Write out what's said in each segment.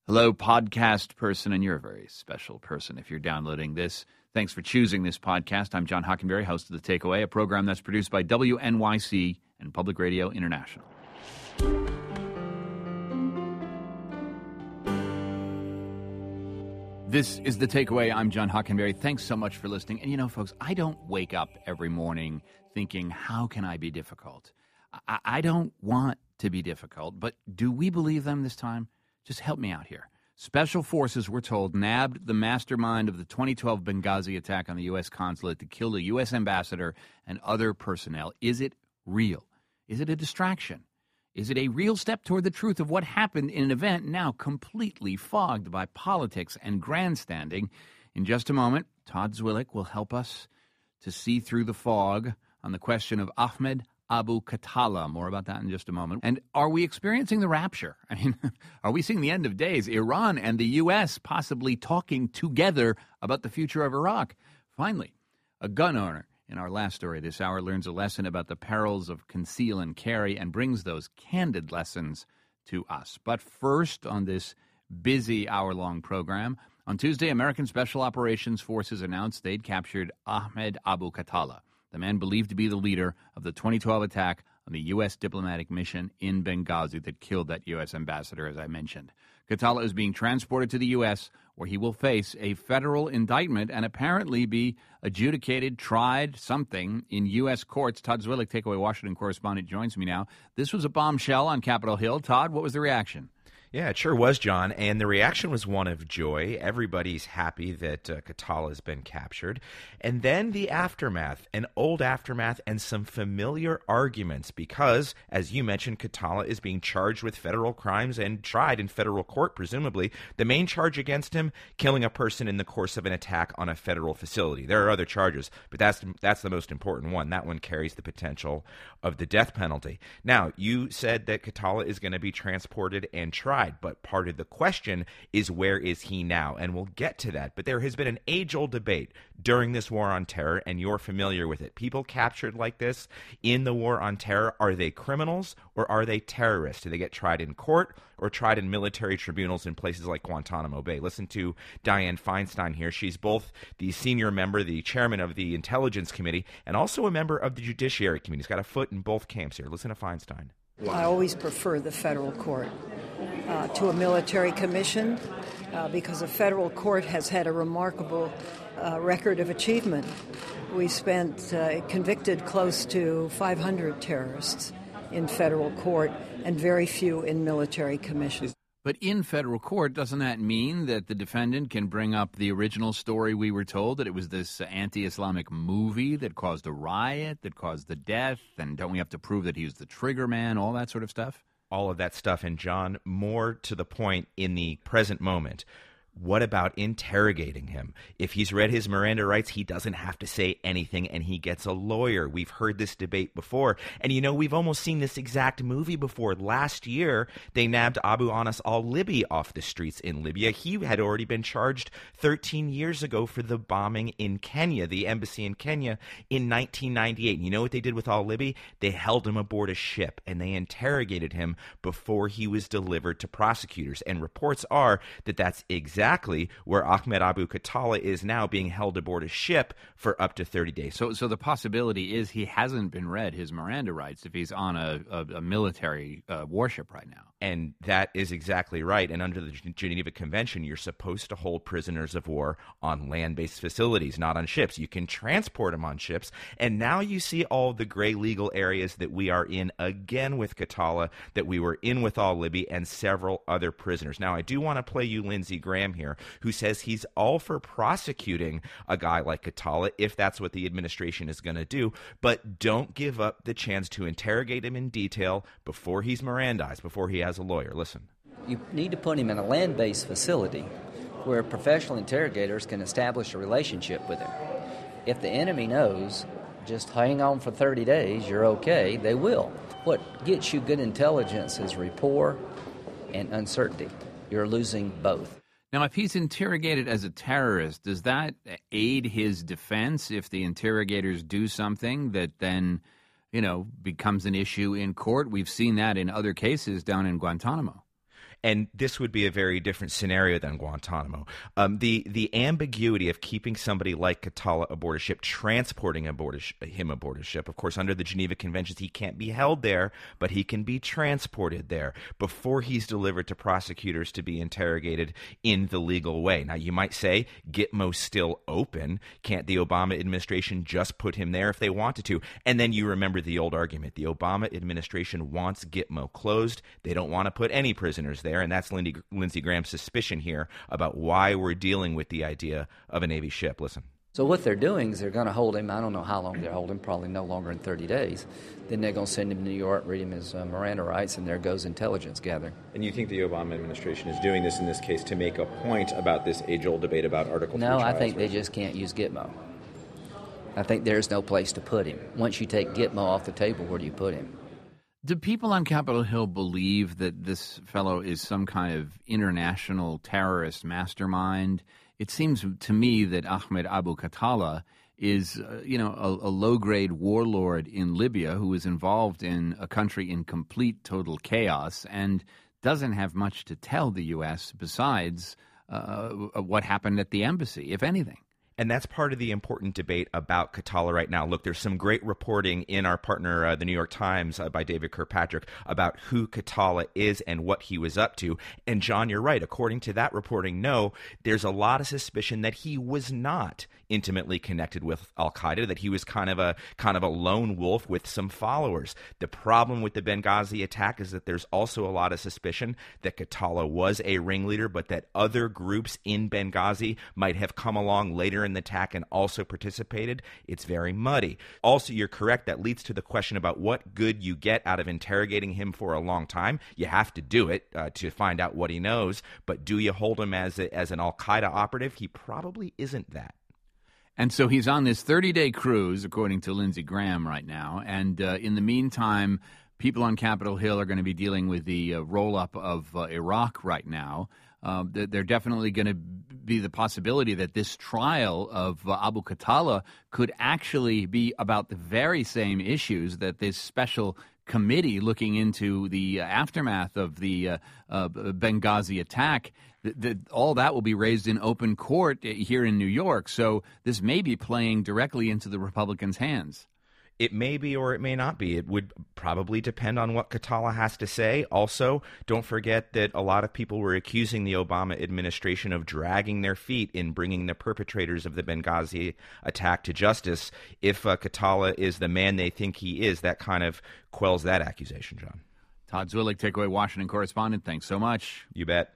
Hello, podcast person, and you're a very special person if you're downloading this. Thanks for choosing this podcast. I'm John Hockenberry, host of The Takeaway, a program that's produced by WNYC and Public Radio International. This is The Takeaway. I'm John Hockenberry. Thanks so much for listening. And you know, folks, I don't wake up every morning thinking, how can I be difficult? I don't want to be difficult, but do we believe them this time? Just help me out here. Special forces, we're told, nabbed the mastermind of the 2012 Benghazi attack on the U.S. consulate to kill the U.S. ambassador and other personnel. Is it real? Is it a distraction? Is it a real step toward the truth of what happened in an event now completely fogged by politics and grandstanding? In just a moment, Todd Zwillich will help us to see through the fog on the question of Ahmed Abu Khatallah. More about that in just a moment. And are we experiencing the rapture? I mean, are we seeing the end of days? Iran and the U.S. possibly talking together about the future of Iraq. Finally, a gun owner in our last story this hour learns a lesson about the perils of conceal and carry and brings those candid lessons to us. But first, on this busy hour-long program, on Tuesday, American Special Operations Forces announced they'd captured Ahmed Abu Khatallah, the man believed to be the leader of the 2012 attack on the U.S. diplomatic mission in Benghazi that killed that U.S. ambassador, as I mentioned. Khatallah is being transported to the U.S., where he will face a federal indictment and apparently be adjudicated, tried, something in U.S. courts. Todd Zwillich, Takeaway Washington correspondent, joins me now. This was a bombshell on Capitol Hill. Todd, what was the reaction? Yeah, it sure was, John, and the reaction was one of joy. Everybody's happy that Khatallah has been captured. And then the aftermath, an old aftermath, and some familiar arguments because, as you mentioned, Khatallah is being charged with federal crimes and tried in federal court, presumably. The main charge against him, killing a person in the course of an attack on a federal facility. There are other charges, but that's the most important one. That one carries the potential of the death penalty. Now, you said that Khatallah is going to be transported and tried. But part of the question is, where is he now? And we'll get to that. But there has been an age-old debate during this war on terror, and you're familiar with it. People captured like this in the war on terror, are they criminals or are they terrorists? Do they get tried in court or tried in military tribunals in places like Guantanamo Bay? Listen to Dianne Feinstein here. She's both the senior member, the chairman of the Intelligence Committee, and also a member of the Judiciary Committee. He's got a foot in both camps here. Listen to Feinstein. I always prefer the federal court to a military commission because a federal court has had a remarkable record of achievement. We convicted close to 500 terrorists in federal court and very few in military commissions. But in federal court, doesn't that mean that the defendant can bring up the original story we were told, that it was this anti-Islamic movie that caused a riot, that caused the death, and don't we have to prove that he was the trigger man, all that sort of stuff? All of that stuff. And John, more to the point in the present moment, what about interrogating him? If he's read his Miranda rights, he doesn't have to say anything, and he gets a lawyer. We've heard this debate before. And, you know, we've almost seen this exact movie before. Last year, they nabbed Abu Anas al-Libi off the streets in Libya. He had already been charged 13 years ago for the bombing in Kenya, the embassy in Kenya, in 1998. And you know what they did with al-Libi? They held him aboard a ship, and they interrogated him before he was delivered to prosecutors. And reports are that that's exactly where Ahmed Abu Khatallah is now, being held aboard a ship for up to 30 days. So the possibility is he hasn't been read his Miranda rights if he's on a military warship right now. And that is exactly right. And under the Geneva Convention, you're supposed to hold prisoners of war on land-based facilities, not on ships. You can transport them on ships. And now you see all the gray legal areas that we are in again with Khatallah, that we were in with al-Libi and several other prisoners. Now, I do want to play you Lindsey Graham here, who says he's all for prosecuting a guy like Khatallah if that's what the administration is going to do, but don't give up the chance to interrogate him in detail before he's Mirandized, before he has a lawyer. Listen. You need to put him in a land-based facility where professional interrogators can establish a relationship with him. If the enemy knows, just hang on for 30 days, you're okay, they will. What gets you good intelligence is rapport and uncertainty. You're losing both. Now, if he's interrogated as a terrorist, does that aid his defense if the interrogators do something that then, you know, becomes an issue in court? We've seen that in other cases down in Guantanamo. And this would be a very different scenario than Guantanamo. The ambiguity of keeping somebody like Khatallah aboard a ship, transporting him aboard a ship. Of course, under the Geneva Conventions, he can't be held there, but he can be transported there before he's delivered to prosecutors to be interrogated in the legal way. Now, you might say, Gitmo's still open. Can't the Obama administration just put him there if they wanted to? And then you remember the old argument. The Obama administration wants Gitmo closed. They don't want to put any prisoners there, and that's Lindsey Graham's suspicion here about why we're dealing with the idea of a Navy ship. Listen. So what they're doing is they're going to hold him. I don't know how long they're holding him, probably no longer than 30 days. Then they're going to send him to New York, read him his Miranda rights, and there goes intelligence gathering. And you think the Obama administration is doing this in this case to make a point about this age-old debate about Article 3 trials? No, I think they just can't use Gitmo. I think there's no place to put him. Once you take Gitmo off the table, where do you put him? Do people on Capitol Hill believe that this fellow is some kind of international terrorist mastermind? It seems to me that Ahmed Abu Khatallah is, a low-grade warlord in Libya who is involved in a country in complete, total chaos and doesn't have much to tell the U.S. besides what happened at the embassy, if anything. And that's part of the important debate about Khatallah right now. Look, there's some great reporting in our partner, the New York Times, by David Kirkpatrick about who Khatallah is and what he was up to. And, John, you're right. According to that reporting, no, there's a lot of suspicion that he was not intimately connected with al-Qaeda, that he was kind of a lone wolf with some followers. The problem with the Benghazi attack is that there's also a lot of suspicion that Khatallah was a ringleader, but that other groups in Benghazi might have come along later in the attack and also participated. It's very muddy. Also, you're correct. That leads to the question about what good you get out of interrogating him for a long time. You have to do it to find out what he knows, but do you hold him as an al-Qaeda operative? He probably isn't that. And so he's on this 30-day cruise, according to Lindsey Graham right now. And in the meantime, people on Capitol Hill are going to be dealing with the roll-up of Iraq right now. There definitely going to be the possibility that this trial of Abu Khatallah could actually be about the very same issues that this special committee looking into the aftermath of the Benghazi attack, all that will be raised in open court here in New York. So this may be playing directly into the Republicans' hands. It may be or it may not be. It would probably depend on what Khatallah has to say. Also, don't forget that a lot of people were accusing the Obama administration of dragging their feet in bringing the perpetrators of the Benghazi attack to justice. If Khatallah is the man they think he is, that kind of quells that accusation, John. Todd Zwillig, Takeaway Washington correspondent, thanks so much. You bet.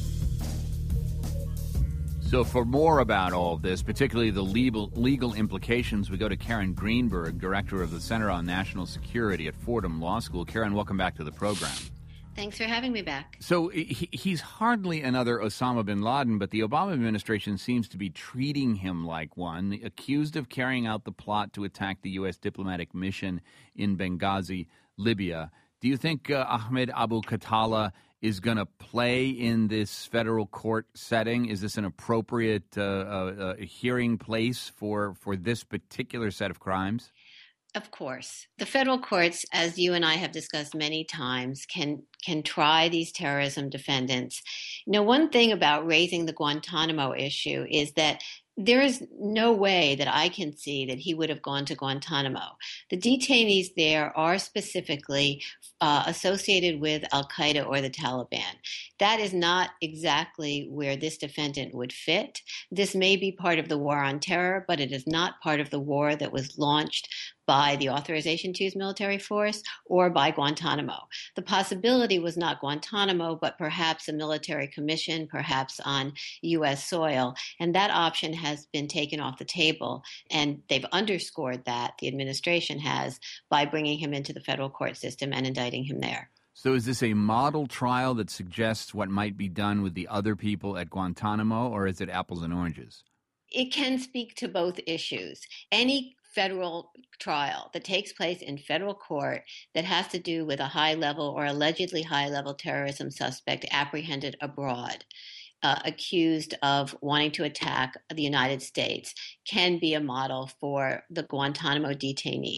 So for more about all of this, particularly the legal implications, we go to Karen Greenberg, director of the Center on National Security at Fordham Law School. Karen, welcome back to the program. Thanks for having me back. So he's hardly another Osama bin Laden, but the Obama administration seems to be treating him like one, accused of carrying out the plot to attack the U.S. diplomatic mission in Benghazi, Libya. Do you think Ahmed Abu Khatallah is going to play in this federal court setting? Is this an appropriate hearing place for this particular set of crimes? Of course. The federal courts, as you and I have discussed many times, can try these terrorism defendants. One thing about raising the Guantanamo issue is that there is no way that I can see that he would have gone to Guantanamo. The detainees there are specifically associated with al-Qaeda or the Taliban. That is not exactly where this defendant would fit. This may be part of the war on terror, but it is not part of the war that was launched by the Authorization to Use Military Force or by Guantanamo. The possibility was not Guantanamo, but perhaps a military commission, perhaps on U.S. soil. And that option has been taken off the table. And they've underscored that, the administration has, by bringing him into the federal court system and indicting him there. So is this a model trial that suggests what might be done with the other people at Guantanamo, or is it apples and oranges? It can speak to both issues. Any federal trial that takes place in federal court that has to do with a high-level or allegedly high-level terrorism suspect apprehended abroad, accused of wanting to attack the United States, can be a model for the Guantanamo detainees.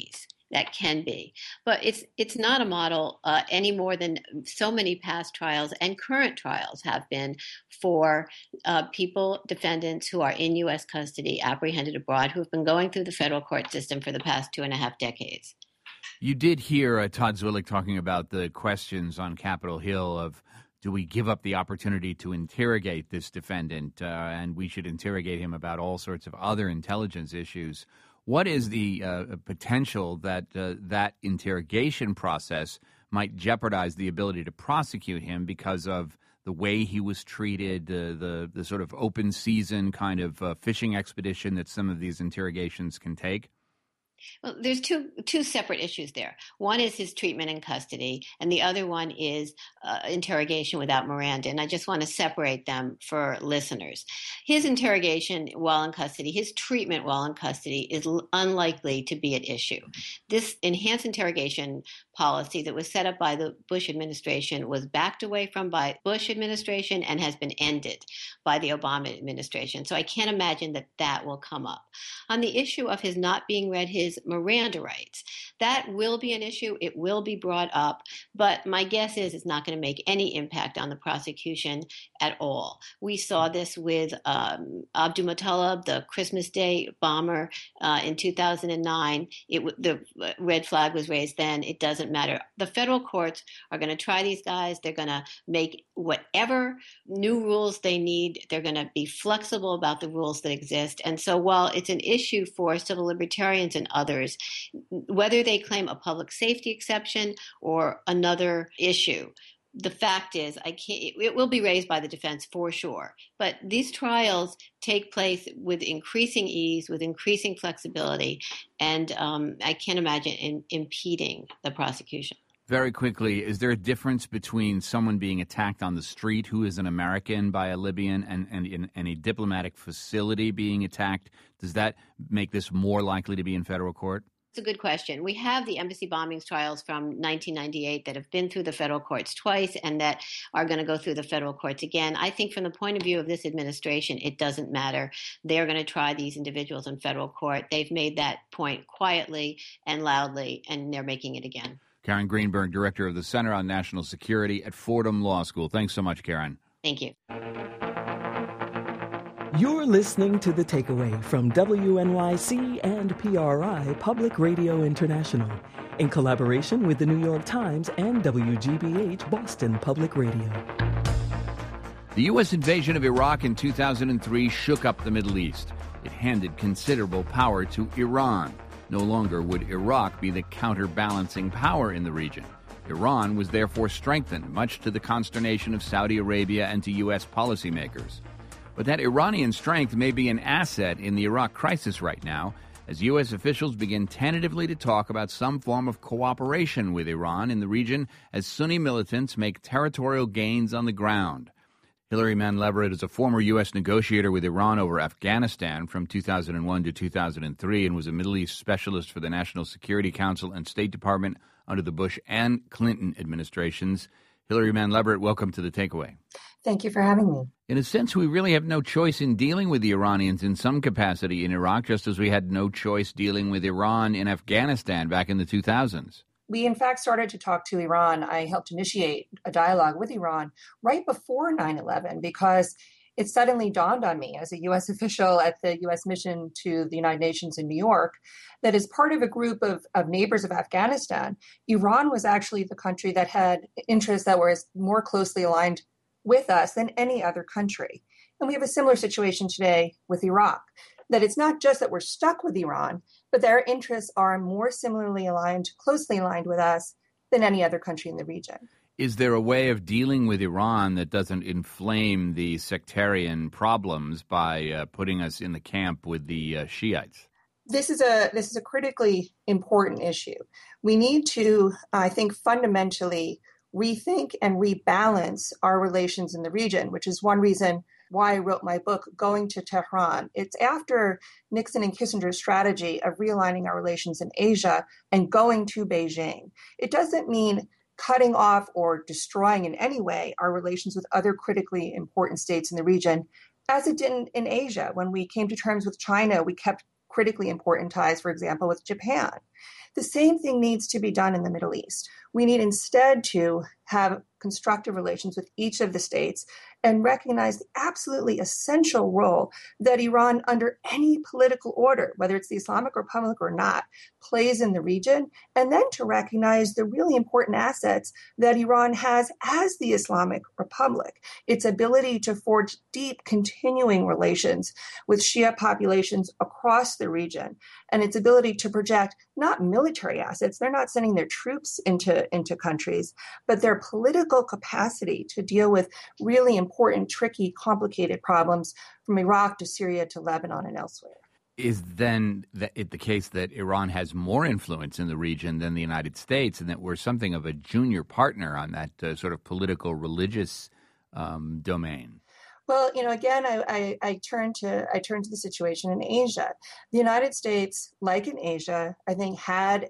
that can be. But it's not a model any more than so many past trials and current trials have been for defendants who are in U.S. custody, apprehended abroad, who have been going through the federal court system for the past 2.5 decades. You did hear Todd Zwillich talking about the questions on Capitol Hill of, do we give up the opportunity to interrogate this defendant, and we should interrogate him about all sorts of other intelligence issues? What is the potential that that interrogation process might jeopardize the ability to prosecute him because of the way he was treated, the sort of open season kind of fishing expedition that some of these interrogations can take? Well, there's two separate issues there. One is his treatment in custody, and the other one is interrogation without Miranda. And I just want to separate them for listeners. His interrogation while in custody, his treatment while in custody is unlikely to be at issue. This enhanced interrogation policy that was set up by the Bush administration was backed away from by Bush administration and has been ended by the Obama administration. So I can't imagine that will come up. On the issue of his not being read his Miranda rights, that will be an issue. It will be brought up, but my guess is it's not going to make any impact on the prosecution at all. We saw this with Abdul Muttalib, the Christmas Day bomber, in 2009. The red flag was raised then. It doesn't matter. The federal courts are going to try these guys. They're going to make whatever new rules they need. They're going to be flexible about the rules that exist. And so while it's an issue for civil libertarians and others, whether they claim a public safety exception or another issue, the fact is, it will be raised by the defense for sure. But these trials take place with increasing ease, with increasing flexibility, and I can't imagine impeding the prosecution. Very quickly, is there a difference between someone being attacked on the street who is an American by a Libyan and in a diplomatic facility being attacked? Does that make this more likely to be in federal court? It's a good question. We have the embassy bombings trials from 1998 that have been through the federal courts twice and that are going to go through the federal courts again. I think from the point of view of this administration, it doesn't matter. They're going to try these individuals in federal court. They've made that point quietly and loudly, and they're making it again. Karen Greenberg, Director of the Center on National Security at Fordham Law School. Thanks so much, Karen. Thank you. You're listening to The Takeaway from WNYC and PRI Public Radio International in collaboration with the New York Times and WGBH Boston Public Radio. The U.S. invasion of Iraq in 2003 shook up the Middle East. It handed considerable power to Iran. No longer would Iraq be the counterbalancing power in the region. Iran was therefore strengthened, much to the consternation of Saudi Arabia and to U.S. policymakers. But that Iranian strength may be an asset in the Iraq crisis right now, as U.S. officials begin tentatively to talk about some form of cooperation with Iran in the region as Sunni militants make territorial gains on the ground. Hilary Mann Leverett is a former U.S. negotiator with Iran over Afghanistan from 2001 to 2003 and was a Middle East specialist for the National Security Council and State Department under the Bush and Clinton administrations. Hilary Mann Leverett, welcome to The Takeaway. Thank you for having me. In a sense, we really have no choice in dealing with the Iranians in some capacity in Iraq, just as we had no choice dealing with Iran in Afghanistan back in the 2000s. We, in fact, started to talk to Iran. I helped initiate a dialogue with Iran right before 9/11 because it suddenly dawned on me as a U.S. official at the U.S. mission to the United Nations in New York that as part of a group of neighbors of Afghanistan, Iran was actually the country that had interests that were more closely aligned with us than any other country. And we have a similar situation today with Iraq, that it's not just that we're stuck with Iran, but their interests are more similarly aligned, closely aligned with us than any other country in the region. Is there a way of dealing with Iran that doesn't inflame the sectarian problems by putting us in the camp with the Shiites? This is a critically important issue. We need to, I think, fundamentally rethink and rebalance our relations in the region, which is one reason why I wrote my book, Going to Tehran. It's after Nixon and Kissinger's strategy of realigning our relations in Asia and going to Beijing. It doesn't mean cutting off or destroying in any way our relations with other critically important states in the region, as it didn't in Asia. When we came to terms with China, we kept critically important ties, for example, with Japan. The same thing needs to be done in the Middle East. We need instead to have constructive relations with each of the states and recognize the absolutely essential role that Iran, under any political order, whether it's the Islamic Republic or not, plays in the region, and then to recognize the really important assets that Iran has as the Islamic Republic, its ability to forge deep, continuing relations with Shia populations across the region, and its ability to project not military assets, they're not sending their troops into countries, but their political capacity to deal with really important, tricky, complicated problems from Iraq to Syria to Lebanon and elsewhere. Is then the case that Iran has more influence in the region than the United States, and that we're something of a junior partner on that sort of political, religious domain? Well, again, I turn to the situation in Asia. The United States, like in Asia, I think had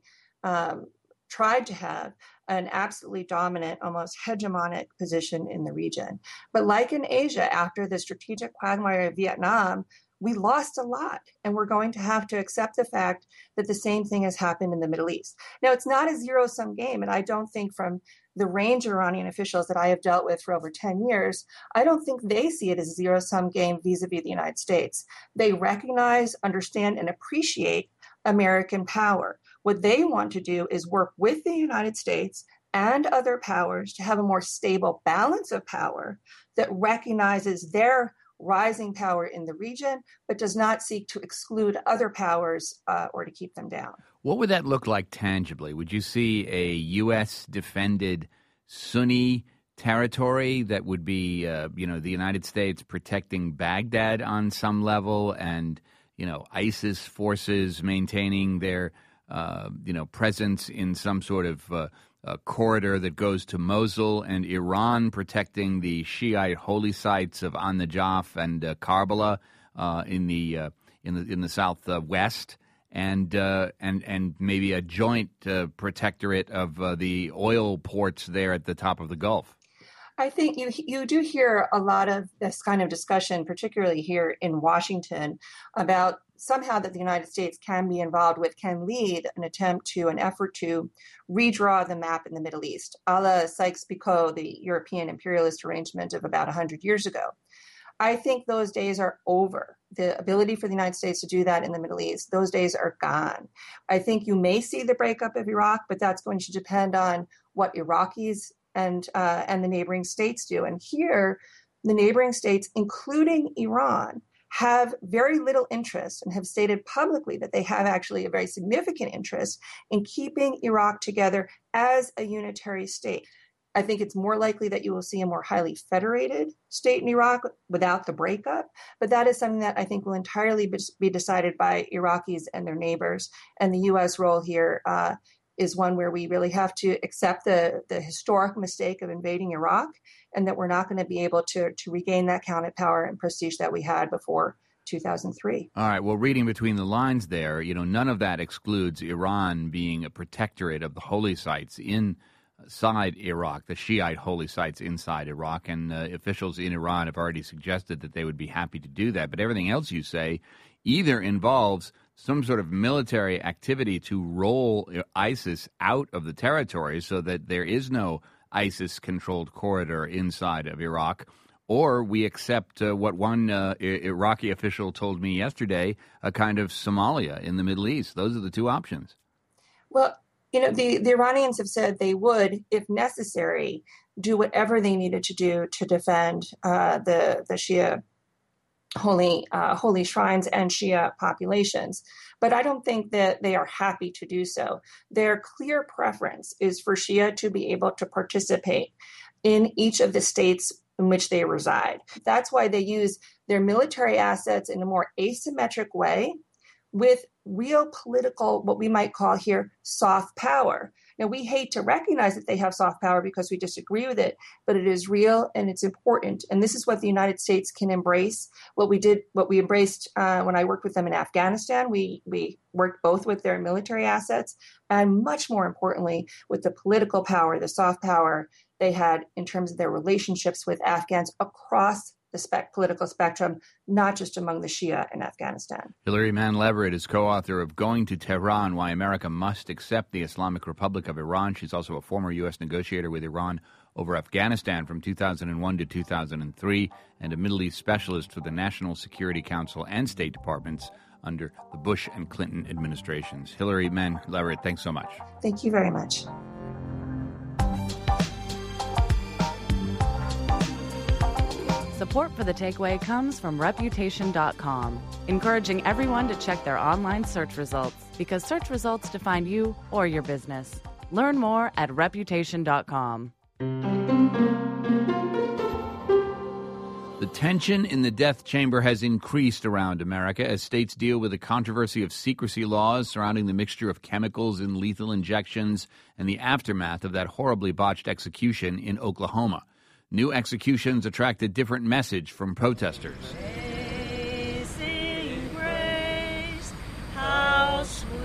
tried to have an absolutely dominant, almost hegemonic position in the region. But like in Asia, after the strategic quagmire of Vietnam, we lost a lot, and we're going to have to accept the fact that the same thing has happened in the Middle East. Now, it's not a zero-sum game, and I don't think from the range of Iranian officials that I have dealt with for over 10 years, I don't think they see it as a zero-sum game vis-a-vis the United States. They recognize, understand, and appreciate American power. What they want to do is work with the United States and other powers to have a more stable balance of power that recognizes their rising power in the region, but does not seek to exclude other powers or to keep them down. What would that look like tangibly? Would you see a U.S.-defended Sunni territory that would be, the United States protecting Baghdad on some level, and, ISIS forces maintaining their, presence in some sort of corridor that goes to Mosul, and Iran protecting the Shiite holy sites of An-Najaf and Karbala in the southwest, and maybe a joint protectorate of the oil ports there at the top of the Gulf? I think you do hear a lot of this kind of discussion, particularly here in Washington, about somehow that the United States can be involved with, can lead an effort to redraw the map in the Middle East, a la Sykes-Picot, the European imperialist arrangement of about 100 years ago. I think those days are over. The ability for the United States to do that in the Middle East, those days are gone. I think you may see the breakup of Iraq, but that's going to depend on what Iraqis and the neighboring states do. And here, the neighboring states, including Iran, have very little interest and have stated publicly that they have actually a very significant interest in keeping Iraq together as a unitary state. I think it's more likely that you will see a more highly federated state in Iraq without the breakup, but that is something that I think will entirely be decided by Iraqis and their neighbors. And the U.S. role here is one where we really have to accept the historic mistake of invading Iraq, and that we're not going to be able to regain that counted power and prestige that we had before 2003. All right. Well, reading between the lines there, none of that excludes Iran being a protectorate of the holy sites inside Iraq, the Shiite holy sites inside Iraq, and officials in Iran have already suggested that they would be happy to do that. But everything else you say either involves some sort of military activity to roll ISIS out of the territory so that there is no ISIS-controlled corridor inside of Iraq, or we accept what one Iraqi official told me yesterday, a kind of Somalia in the Middle East. Those are the two options. Well, the Iranians have said they would, if necessary, do whatever they needed to do to defend the Shia holy shrines and Shia populations. But I don't think that they are happy to do so. Their clear preference is for Shia to be able to participate in each of the states in which they reside. That's why they use their military assets in a more asymmetric way with real political, what we might call here, soft power. Now, we hate to recognize that they have soft power because we disagree with it, but it is real and it's important. And this is what the United States can embrace. What we embraced when I worked with them in Afghanistan, we worked both with their military assets and much more importantly, with the political power, the soft power they had in terms of their relationships with Afghans across the political spectrum, not just among the Shia in Afghanistan. Hilary Mann Leverett is co-author of Going to Tehran, Why America Must Accept the Islamic Republic of Iran. She's also a former U.S. negotiator with Iran over Afghanistan from 2001 to 2003 and a Middle East specialist for the National Security Council and State Departments under the Bush and Clinton administrations. Hilary Mann Leverett, thanks so much. Thank you very much. Support for The Takeaway comes from Reputation.com, encouraging everyone to check their online search results because search results define you or your business. Learn more at Reputation.com. The tension in the death chamber has increased around America as states deal with the controversy of secrecy laws surrounding the mixture of chemicals in lethal injections and the aftermath of that horribly botched execution in Oklahoma. New executions attract a different message from protesters. Amazing grace, how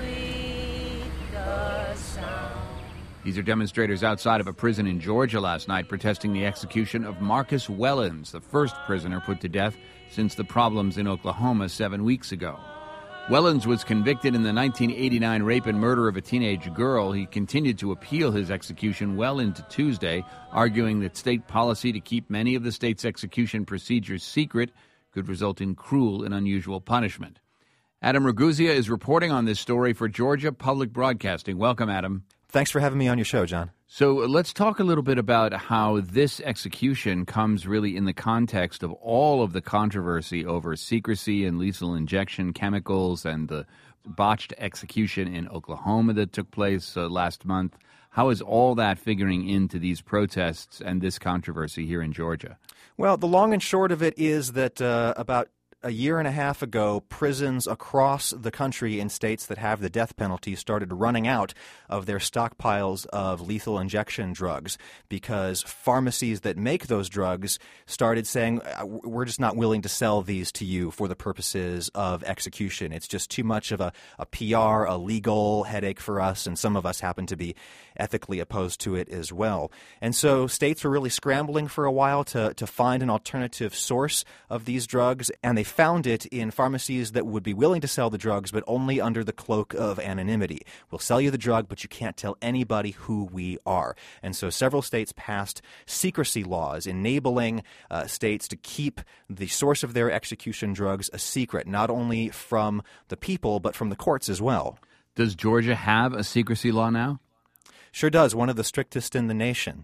sweet the sound. These are demonstrators outside of a prison in Georgia last night protesting the execution of Marcus Wellens, the first prisoner put to death since the problems in Oklahoma 7 weeks ago. Wellens was convicted in the 1989 rape and murder of a teenage girl. He continued to appeal his execution well into Tuesday, arguing that state policy to keep many of the state's execution procedures secret could result in cruel and unusual punishment. Adam Raguzia is reporting on this story for Georgia Public Broadcasting. Welcome, Adam. Thanks for having me on your show, John. So let's talk a little bit about how this execution comes really in the context of all of the controversy over secrecy and lethal injection chemicals and the botched execution in Oklahoma that took place last month. How is all that figuring into these protests and this controversy here in Georgia? Well, the long and short of it is that about a year and a half ago, prisons across the country in states that have the death penalty started running out of their stockpiles of lethal injection drugs because pharmacies that make those drugs started saying, we're just not willing to sell these to you for the purposes of execution. It's just too much of a PR, a legal headache for us, and some of us happen to be ethically opposed to it as well. And so states were really scrambling for a while to find an alternative source of these drugs, and they found it in pharmacies that would be willing to sell the drugs, but only under the cloak of anonymity. We'll sell you the drug, but you can't tell anybody who we are. And so several states passed secrecy laws enabling states to keep the source of their execution drugs a secret, not only from the people, but from the courts as well. Does Georgia have a secrecy law now? Sure does, one of the strictest in the nation.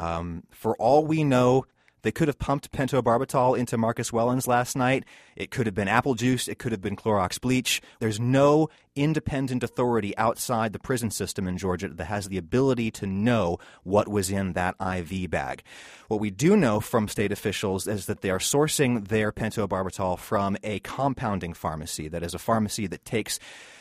For all we know, they could have pumped pentobarbital into Marcus Wellens last night. It could have been apple juice. It could have been Clorox bleach. There's no independent authority outside the prison system in Georgia that has the ability to know what was in that IV bag. What we do know from state officials is that they are sourcing their pentobarbital from a compounding pharmacy, that is a pharmacy that takes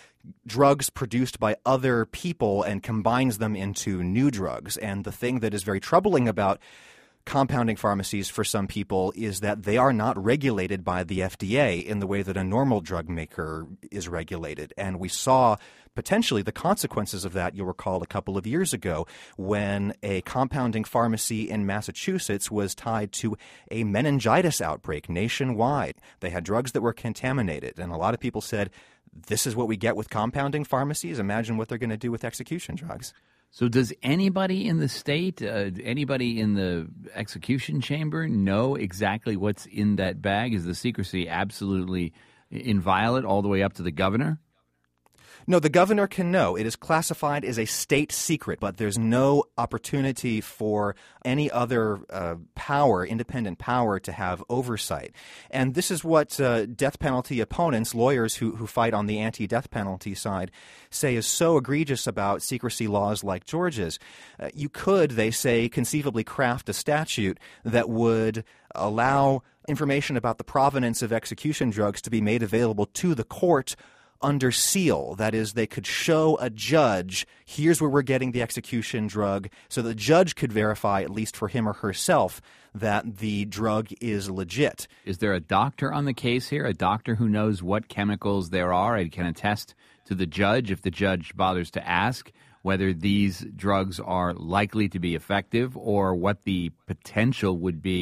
drugs produced by other people and combines them into new drugs. And the thing that is very troubling about compounding pharmacies for some people is that they are not regulated by the FDA in the way that a normal drug maker is regulated. And we saw potentially the consequences of that, you'll recall, a couple of years ago when a compounding pharmacy in Massachusetts was tied to a meningitis outbreak nationwide. They had drugs that were contaminated, and a lot of people said, this is what we get with compounding pharmacies. Imagine what they're going to do with execution drugs. So does anybody in the state, anybody in the execution chamber know exactly what's in that bag? Is the secrecy absolutely inviolate all the way up to the governor? No, the governor can know. It is classified as a state secret, but there's no opportunity for any other power, independent power, to have oversight. And this is what death penalty opponents, lawyers who fight on the anti-death penalty side, say is so egregious about secrecy laws like Georgia's. You could, they say, conceivably craft a statute that would allow information about the provenance of execution drugs to be made available to the court under seal. That is, they could show a judge, here's where we're getting the execution drug, so the judge could verify, at least for him or herself, that the drug is legit. Is there a doctor on the case here, a doctor who knows what chemicals there are and can attest to the judge, if the judge bothers to ask, whether these drugs are likely to be effective or what the potential would be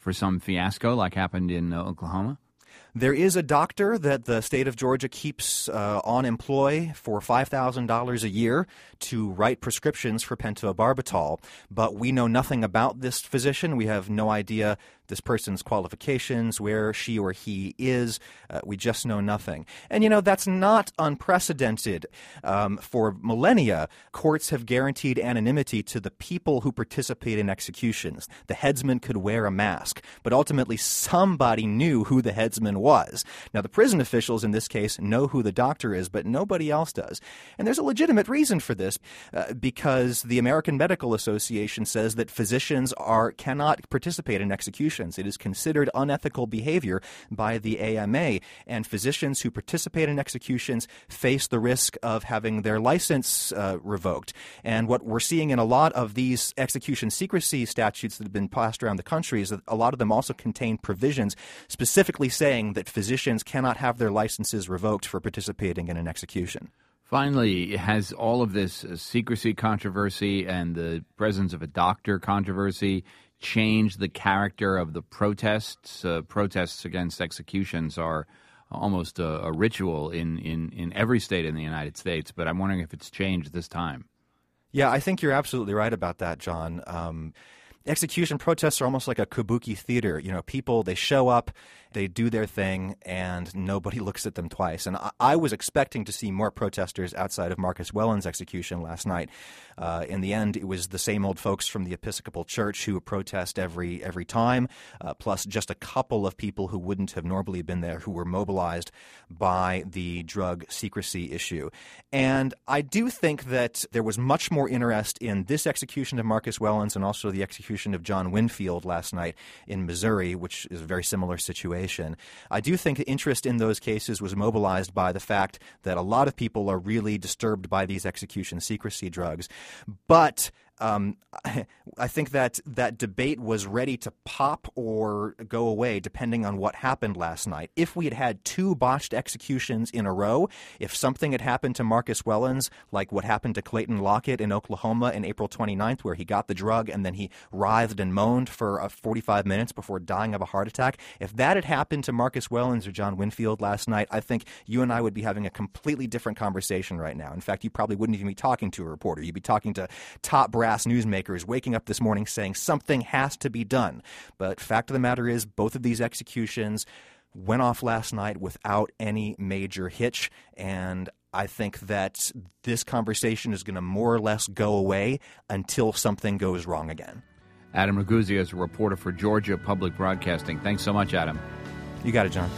for some fiasco like happened in Oklahoma? There is a doctor that the state of Georgia keeps on employ for $5,000 a year to write prescriptions for pentobarbital, but we know nothing about this physician. We have no idea this person's qualifications, where she or he is. We just know nothing. And, that's not unprecedented. For millennia, courts have guaranteed anonymity to the people who participate in executions. The headsman could wear a mask, but ultimately somebody knew who the headsman was. Now, the prison officials in this case know who the doctor is, but nobody else does. And there's a legitimate reason for this, because the American Medical Association says that physicians cannot participate in executions. It is considered unethical behavior by the AMA, and physicians who participate in executions face the risk of having their license revoked. And what we're seeing in a lot of these execution secrecy statutes that have been passed around the country is that a lot of them also contain provisions specifically saying that physicians cannot have their licenses revoked for participating in an execution. Finally, has all of this secrecy controversy and the presence of a doctor controversy changed the character of the protests? Protests against executions are almost a ritual in every state in the United States, but I'm wondering if it's changed this time. Yeah, I think you're absolutely right about that, John. Execution protests are almost like a kabuki theater. People, they show up, they do their thing, and nobody looks at them twice. And I was expecting to see more protesters outside of Marcus Whelan's execution last night. In the end, it was the same old folks from the Episcopal Church who protest every time, plus just a couple of people who wouldn't have normally been there who were mobilized by the drug secrecy issue. And I do think that there was much more interest in this execution of Marcus Whelan's and also the execution of John Winfield last night in Missouri, which is a very similar situation. I do think the interest in those cases was mobilized by the fact that a lot of people are really disturbed by these execution secrecy drugs. But I think that debate was ready to pop or go away depending on what happened last night. If we had had two botched executions in a row, if something had happened to Marcus Whelan's, like what happened to Clayton Lockett in Oklahoma in April 29th, where he got the drug and then he writhed and moaned for 45 minutes before dying of a heart attack, if that had happened to Marcus Whelan's or John Winfield last night, I think you and I would be having a completely different conversation right now. In fact, you probably wouldn't even be talking to a reporter. You'd be talking to top brass newsmakers waking up this morning saying something has to be done. But fact of the matter is, both of these executions went off last night without any major hitch, and I think that this conversation is going to more or less go away until something goes wrong again. Adam Ragusea is a reporter for Georgia Public Broadcasting. Thanks so much, Adam. You got it, John.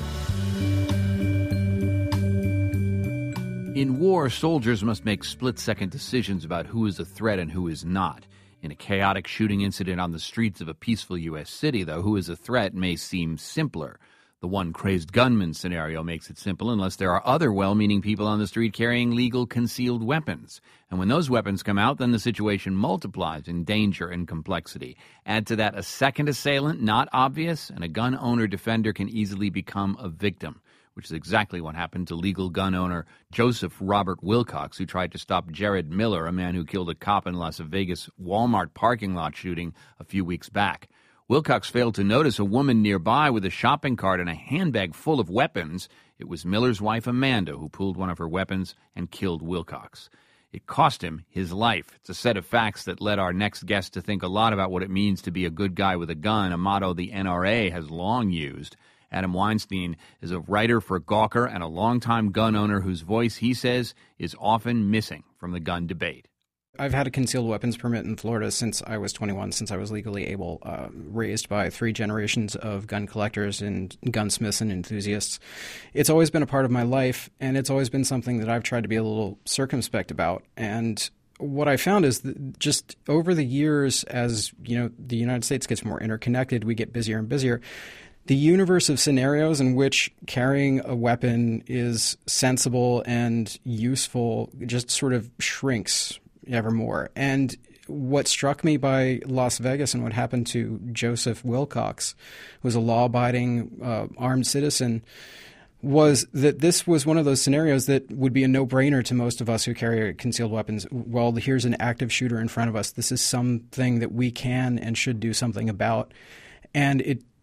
In war, soldiers must make split-second decisions about who is a threat and who is not. In a chaotic shooting incident on the streets of a peaceful U.S. city, though, who is a threat may seem simpler. The one crazed gunman scenario makes it simple unless there are other well-meaning people on the street carrying legal concealed weapons. And when those weapons come out, then the situation multiplies in danger and complexity. Add to that a second assailant, not obvious, and a gun owner defender can easily become a victim, which is exactly what happened to legal gun owner Joseph Robert Wilcox, who tried to stop Jared Miller, a man who killed a cop in Las Vegas Walmart parking lot shooting a few weeks back. Wilcox failed to notice a woman nearby with a shopping cart and a handbag full of weapons. It was Miller's wife, Amanda, who pulled one of her weapons and killed Wilcox. It cost him his life. It's a set of facts that led our next guest to think a lot about what it means to be a good guy with a gun, a motto the NRA has long used. Adam Weinstein is a writer for Gawker and a longtime gun owner whose voice, he says, is often missing from the gun debate. I've had a concealed weapons permit in Florida since I was 21, since I was legally able, raised by 3 generations of gun collectors and gunsmiths and enthusiasts. It's always been a part of my life, and it's always been something that I've tried to be a little circumspect about. And what I found is that just over the years, as the United States gets more interconnected, we get busier and busier. The universe of scenarios in which carrying a weapon is sensible and useful just sort of shrinks ever more. And what struck me by Las Vegas and what happened to Joseph Wilcox, who was a law-abiding armed citizen, was that this was one of those scenarios that would be a no-brainer to most of us who carry concealed weapons. Well, here's an active shooter in front of us. This is something that we can and should do something about. And it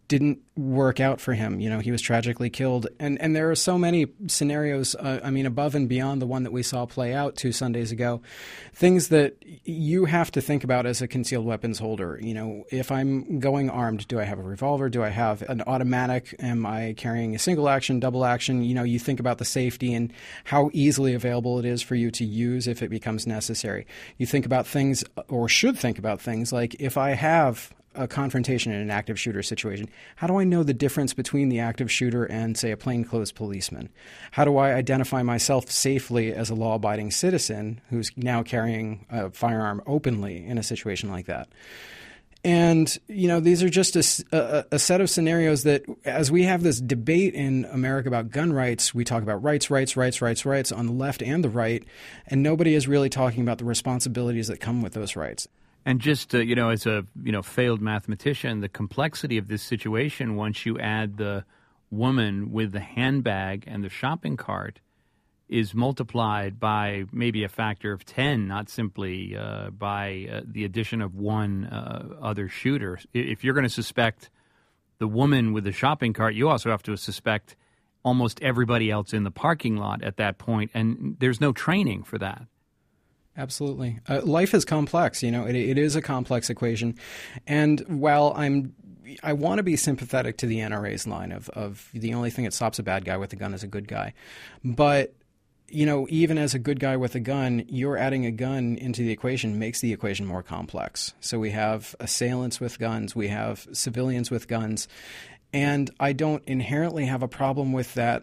didn't work out for him. He was tragically killed. And there are so many scenarios, above and beyond the one that we saw play out 2 Sundays ago, things that you have to think about as a concealed weapons holder. If I'm going armed, do I have a revolver? Do I have an automatic? Am I carrying a single action, double action? You think about the safety and how easily available it is for you to use if it becomes necessary. You think about things, or should think about things, like if I have a confrontation in an active shooter situation, how do I know the difference between the active shooter and, say, a plainclothes policeman? How do I identify myself safely as a law-abiding citizen who's now carrying a firearm openly in a situation like that? And, these are just a set of scenarios that, as we have this debate in America about gun rights, we talk about rights on the left and the right, and nobody is really talking about the responsibilities that come with those rights. And just, as a, failed mathematician, the complexity of this situation, once you add the woman with the handbag and the shopping cart, is multiplied by maybe a factor of 10, not simply by the addition of one other shooter. If you're going to suspect the woman with the shopping cart, you also have to suspect almost everybody else in the parking lot at that point, and there's no training for that. Absolutely. Life is complex. It is a complex equation. And while I want to be sympathetic to the NRA's line of the only thing that stops a bad guy with a gun is a good guy. But, even as a good guy with a gun, you're adding a gun into the equation makes the equation more complex. So we have assailants with guns. We have civilians with guns. And I don't inherently have a problem with that.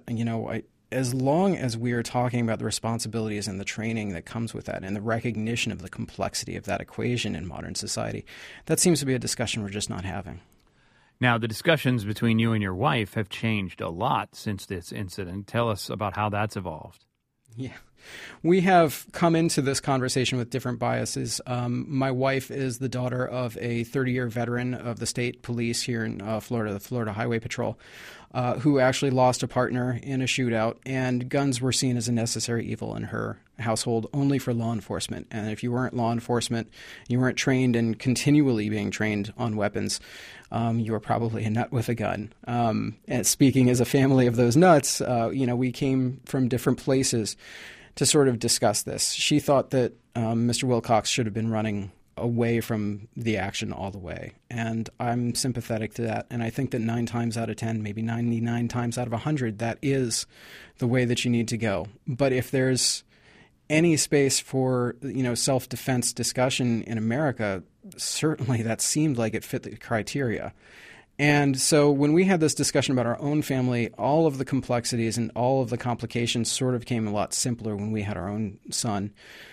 As long as we are talking about the responsibilities and the training that comes with that and the recognition of the complexity of that equation in modern society, that seems to be a discussion we're just not having. Now, the discussions between you and your wife have changed a lot since this incident. Tell us about how that's evolved. Yeah. We have come into this conversation with different biases. My wife is the daughter of a 30-year veteran of the state police here in Florida, the Florida Highway Patrol, who actually lost a partner in a shootout, and guns were seen as a necessary evil in her household only for law enforcement. And if you weren't law enforcement, you weren't trained and continually being trained on weapons, you were probably a nut with a gun. And speaking as a family of those nuts, we came from different places to sort of discuss this. She thought that Mr. Wilcox should have been running away from the action all the way. And I'm sympathetic to that. And I think that 9 times out of 10, maybe 99 times out of 100, that is the way that you need to go. But if there's any space for, self-defense discussion in America, certainly that seemed like it fit the criteria. And so when we had this discussion about our own family, all of the complexities and all of the complications sort of came a lot simpler when we had our own son.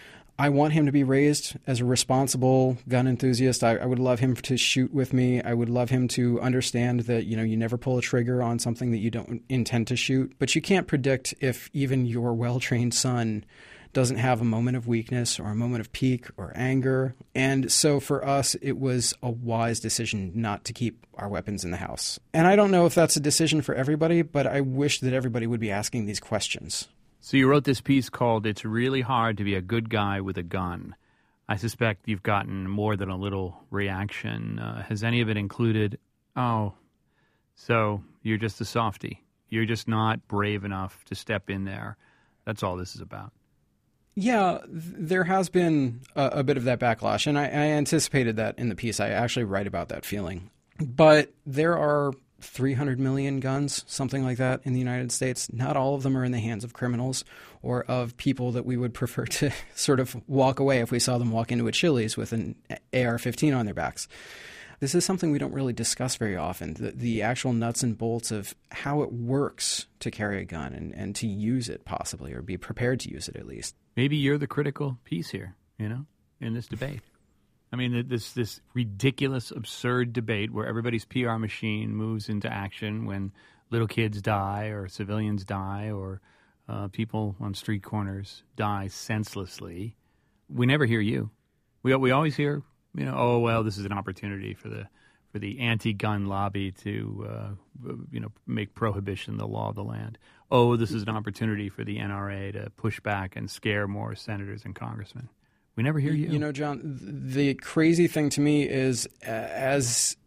I want him to be raised as a responsible gun enthusiast. I would love him to shoot with me. I would love him to understand that, you never pull a trigger on something that you don't intend to shoot. But you can't predict if even your well-trained son doesn't have a moment of weakness or a moment of pique or anger. And so for us, it was a wise decision not to keep our weapons in the house. And I don't know if that's a decision for everybody, but I wish that everybody would be asking these questions. So you wrote this piece called "It's Really Hard to Be a Good Guy with a Gun." I suspect you've gotten more than a little reaction. Has any of it included, "Oh, so you're just a softie. You're just not brave enough to step in there. That's all this is about"? Yeah, there has been a bit of that backlash, and I anticipated that in the piece. I actually write about that feeling. But there are 300 million guns, something like that, in the United States. Not all of them are in the hands of criminals or of people that we would prefer to sort of walk away if we saw them walk into a Chili's with an AR-15 on their backs. This is something we don't really discuss very often, the actual nuts and bolts of how it works to carry a gun and to use it possibly, or be prepared to use it at least. Maybe you're the critical piece here, in this debate. I mean, this ridiculous, absurd debate where everybody's PR machine moves into action when little kids die or civilians die or people on street corners die senselessly. We never hear you. We always hear, oh, well, this is an opportunity for the anti-gun lobby to, make prohibition the law of the land. Oh, this is an opportunity for the NRA to push back and scare more senators and congressmen. We never hear you. John, the crazy thing to me is as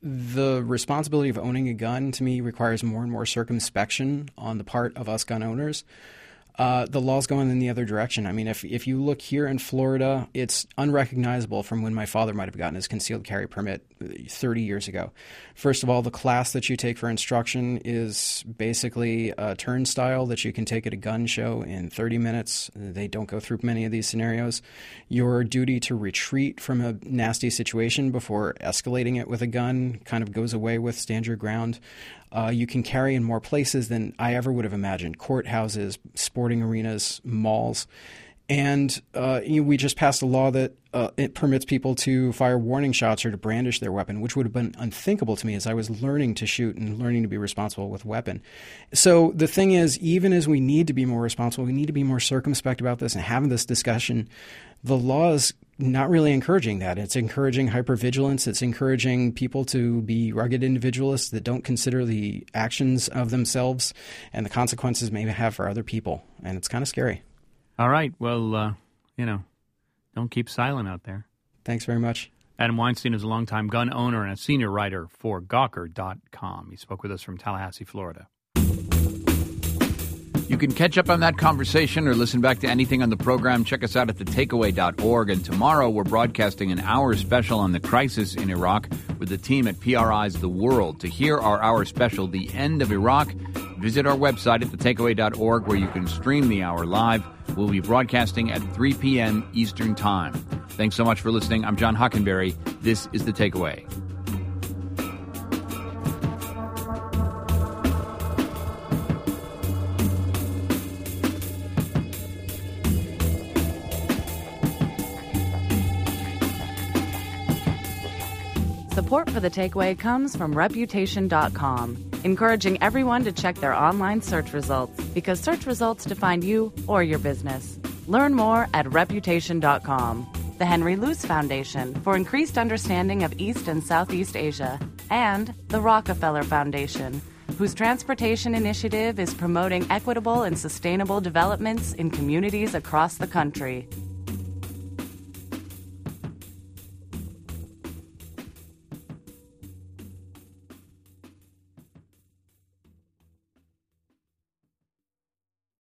the responsibility of owning a gun, to me, requires more and more circumspection on the part of us gun owners. The law's going in the other direction. I mean, if you look here in Florida, it's unrecognizable from when my father might have gotten his concealed carry permit 30 years ago. First of all, the class that you take for instruction is basically a turnstile that you can take at a gun show in 30 minutes. They don't go through many of these scenarios. Your duty to retreat from a nasty situation before escalating it with a gun kind of goes away with stand your ground. You can carry in more places than I ever would have imagined. Courthouses, sporting arenas, malls. And we just passed a law that it permits people to fire warning shots or to brandish their weapon, which would have been unthinkable to me as I was learning to shoot and learning to be responsible with a weapon. So the thing is, even as we need to be more responsible, we need to be more circumspect about this and having this discussion, the law is not really encouraging that. It's encouraging hypervigilance. It's encouraging people to be rugged individualists that don't consider the actions of themselves and the consequences they may have for other people. And it's kind of scary. All right. Well, don't keep silent out there. Thanks very much. Adam Weinstein is a longtime gun owner and a senior writer for Gawker.com. He spoke with us from Tallahassee, Florida. You can catch up on that conversation or listen back to anything on the program. Check us out at thetakeaway.org. And tomorrow we're broadcasting an hour special on the crisis in Iraq with the team at PRI's The World. To hear our hour special, The End of Iraq, visit our website at thetakeaway.org where you can stream the hour live. We'll be broadcasting at 3 p.m. Eastern Time. Thanks so much for listening. I'm John Hockenberry. This is The Takeaway. Support for The Takeaway comes from Reputation.com, encouraging everyone to check their online search results because search results define you or your business. Learn more at Reputation.com. The Henry Luce Foundation for increased understanding of East and Southeast Asia, and the Rockefeller Foundation, whose transportation initiative is promoting equitable and sustainable developments in communities across the country.